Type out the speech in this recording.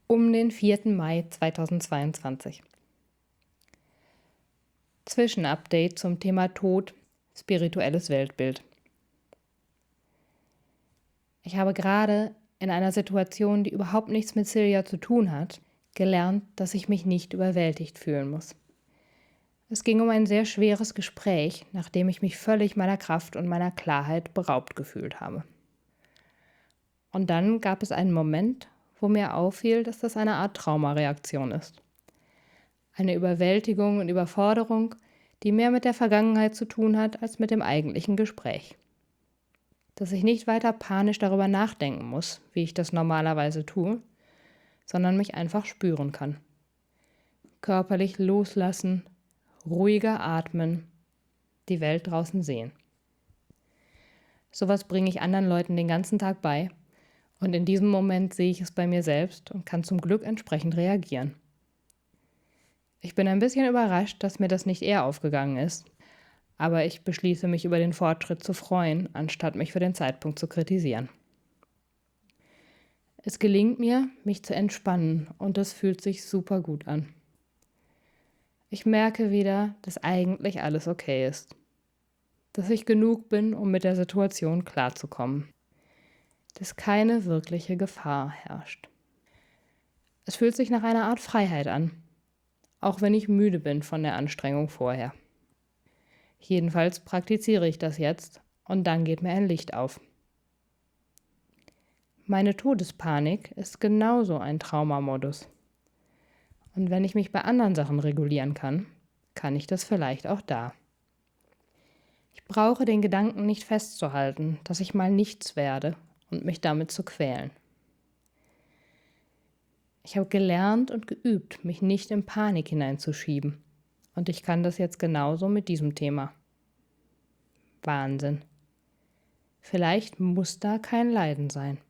um den 4. Mai 2022. Zwischenupdate zum Thema Tod, spirituelles Weltbild. Ich habe gerade in einer Situation, die überhaupt nichts mit Silja zu tun hat, gelernt, dass ich mich nicht überwältigt fühlen muss. Es ging um ein sehr schweres Gespräch, nachdem ich mich völlig meiner Kraft und meiner Klarheit beraubt gefühlt habe. Und dann gab es einen Moment, wo mir auffiel, dass das eine Art Traumareaktion ist. Eine Überwältigung und Überforderung, die mehr mit der Vergangenheit zu tun hat, als mit dem eigentlichen Gespräch. Dass ich nicht weiter panisch darüber nachdenken muss, wie ich das normalerweise tue, sondern mich einfach spüren kann. Körperlich loslassen, ruhiger atmen, die Welt draußen sehen. Sowas bringe ich anderen Leuten den ganzen Tag bei und in diesem Moment sehe ich es bei mir selbst und kann zum Glück entsprechend reagieren. Ich bin ein bisschen überrascht, dass mir das nicht eher aufgegangen ist, aber ich beschließe, mich über den Fortschritt zu freuen, anstatt mich für den Zeitpunkt zu kritisieren. Es gelingt mir, mich zu entspannen und das fühlt sich super gut an. Ich merke wieder, dass eigentlich alles okay ist. Dass ich genug bin, um mit der Situation klarzukommen. Dass keine wirkliche Gefahr herrscht. Es fühlt sich nach einer Art Freiheit an, auch wenn ich müde bin von der Anstrengung vorher. Jedenfalls praktiziere ich das jetzt und dann geht mir ein Licht auf. Meine Todespanik ist genauso ein Traumamodus. Und wenn ich mich bei anderen Sachen regulieren kann, kann ich das vielleicht auch da. Ich brauche den Gedanken nicht festzuhalten, dass ich mal nichts werde und mich damit zu quälen. Ich habe gelernt und geübt, mich nicht in Panik hineinzuschieben. Und ich kann das jetzt genauso mit diesem Thema. Wahnsinn. Vielleicht muss da kein Leiden sein.